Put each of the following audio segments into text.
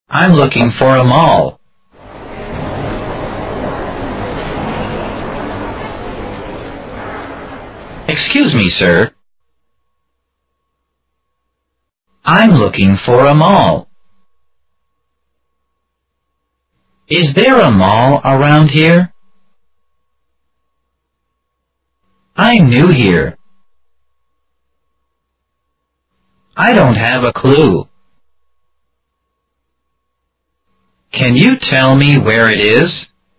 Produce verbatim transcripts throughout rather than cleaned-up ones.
I'm looking for a mall. Excuse me, sir. I'm looking for a mall. Is there a mall around here? I'm new here. I don't have a clue. Can you tell me where it is?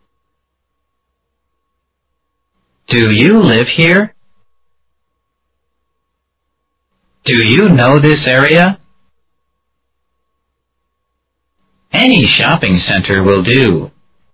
Do you live here? Do you know this area? Any shopping center will do.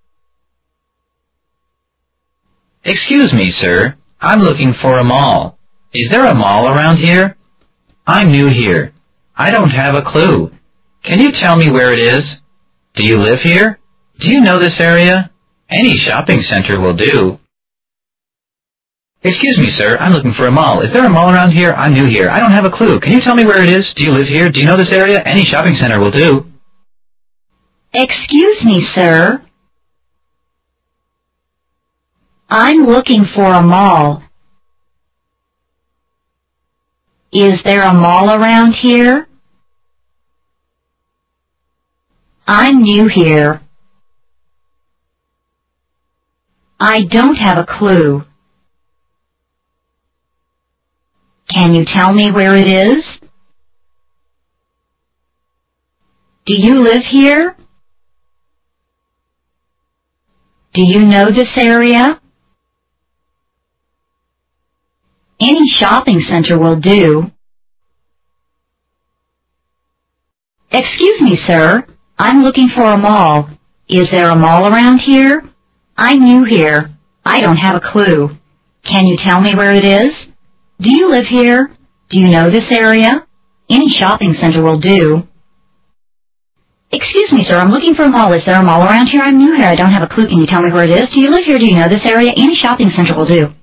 Excuse me, sir. I'm looking for a mall. Is there a mall around here? I'm new here. I don't have a clue. Can you tell me where it is? Do you live here? Do you know this area? Any shopping center will do. Excuse me, sir. I'm looking for a mall. Is there a mall around here? I'm new here. I don't have a clue. Can you tell me where it is? Do you live here? Do you know this area? Any shopping center will do. Excuse me, sir. I'm looking for a mall. Is there a mall around here? I'm new here. I don't have a clue. Can you tell me where it is? Do you live here? Do you know this area? Any shopping center will do. Excuse me, sir. I'm looking for a mall. Is there a mall around here? I'm new here. I don't have a clue. Can you tell me where it is? Do you live here? Do you know this area? Any shopping center will do. Excuse me, sir. I'm looking for a mall. Is there a mall around here? I'm new here. I don't have a clue. Can you tell me where it is? Do you live here? Do you know this area? Any shopping center will do.